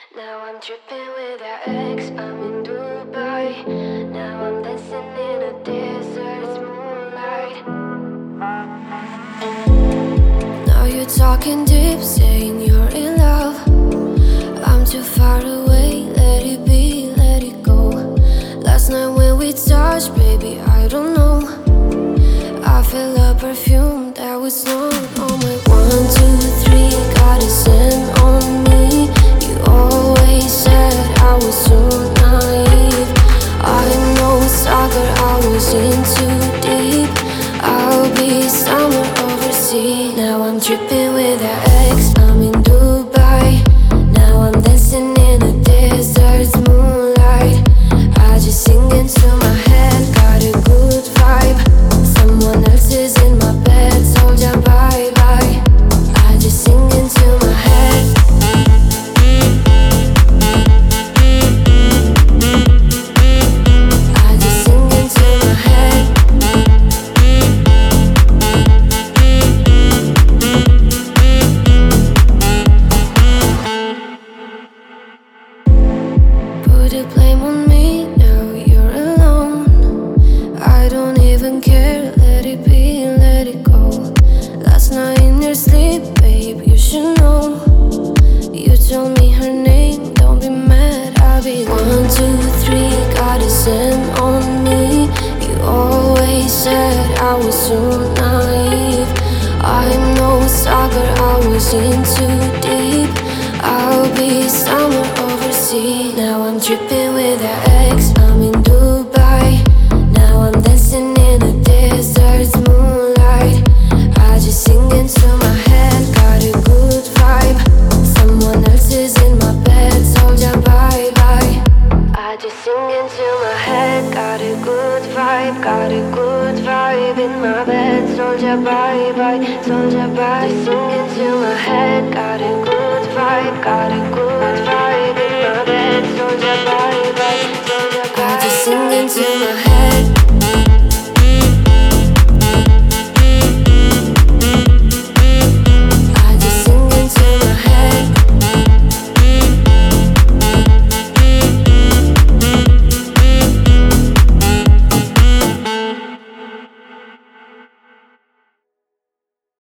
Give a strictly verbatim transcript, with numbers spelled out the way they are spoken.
Now I'm tripping with that ex, I'm in Dubai. Now I'm dancing in a desert's moonlight. Now you're talking deep, saying you're in love. I'm too far away, let it be, let it go. Last night when we touched, baby, I don't know. I felt a perfume that was not on my one, two, three, got a scent on me. You always said I was too naive. I know soccer, I was in too deep. I'll be somewhere overseas. Now I'm tripping with that ex, I'm in Dubai. Now I'm dancing in a desert's moonlight. I just sing into my head, got a good vibe. Someone else is in my bed, told ya bye bye. I just sing into my head. I just sing into my head. Put the blame on me, now you're alone. I don't even care, let it be, let it go. Last night in your sleep, babe, you should know. You told me her name, don't be mad, I'll be one, two, three, got a scent on me. You always said I was too naive. I'm no soccer, I was in too deep. I'll be somewhere overseas. Now I'm tripping with that ex, I'm in Dubai. Now I'm dancing in a desert's moonlight. I just sing into my head, got a good vibe. Someone else is in my bed, told ya bye bye. I just sing into my head, got a good vibe, got a good vibe in my bed, told ya bye bye, told ya bye. Just sing into my head, got a good vibe, got a good vibe in my bed, told ya bye bye, told ya bye. I just sing into my head.